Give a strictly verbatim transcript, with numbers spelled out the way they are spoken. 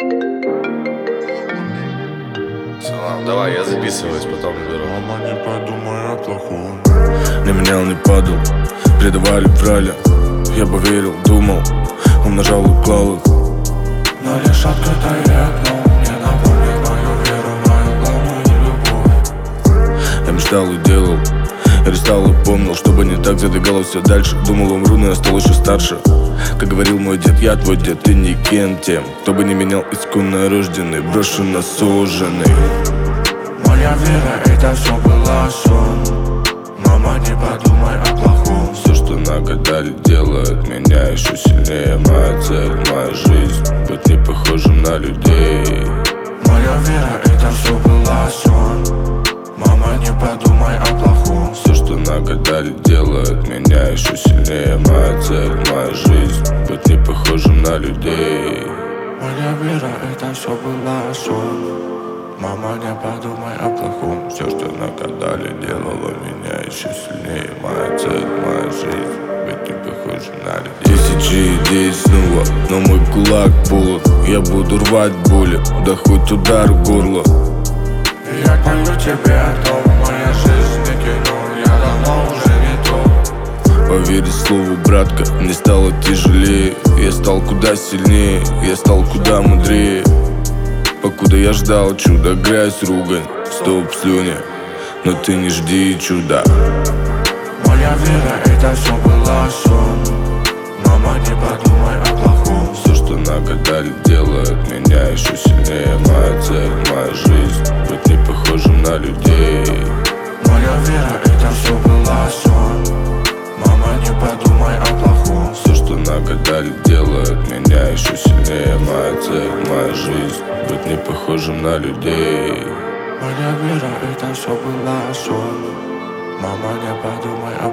Ладно, давай, я записываюсь, потом наберу. Мама, не подумай о плохом. Не менял, не падал, предавали, врали. Я бы верил, думал, умножал и клал их. Но лишь открытое окно мне напомнит мою веру, мою главную любовь. Я мечтал и делал, я листал и помнил, чтобы не так задвигалось все дальше. Думал, умру, но я стал еще старше. Как говорил мой дед, я твой дед, ты не кем тем, кто бы не менял исконно рожденный, брошенно суженный. Моя вера, это все было сон. Мама, не подумай о плохом. Все, что нагадали, делает меня еще сильнее. Моя цель, моя жизнь, быть не похожим на людей. Моя вера, это все было сон. Мама, не подумай о плохом. Все, что нагадали, делает меня еще сильнее. Моя цель, моя жизнь, быть не похожим на людей. Моя вера, это все было сон. Мама, не подумай о плохом. Все, что нагадали, делало меня еще сильнее. Моя цель, моя жизнь, быть не похожим на людей. Тысячи идей снова, но мой кулак полон. Я буду рвать боли, да хоть удар в горло. Я пою тебе о том, моя жизнь не кино. Я давно уже не то. Поверить слову, братка, мне стало тяжелее. Я стал куда сильнее, я стал куда мудрее. Покуда я ждал чуда, грязь, ругань, стоп, слюни, но ты не жди чуда. Моя вера, это все было сон. Мама, не подумай о плохом. Все, что нагадали, делает меня еще сильнее. Моя цель, моя жизнь, быть не похожим на людей. Моя вера, это все было сон. Мама, не подумай о плохом. Все, что нагадали, делает меня еще сильнее. Моя цель, моя жизнь, быть не похожим на людей. Моя вера, это все было сон. Мама, не подумай о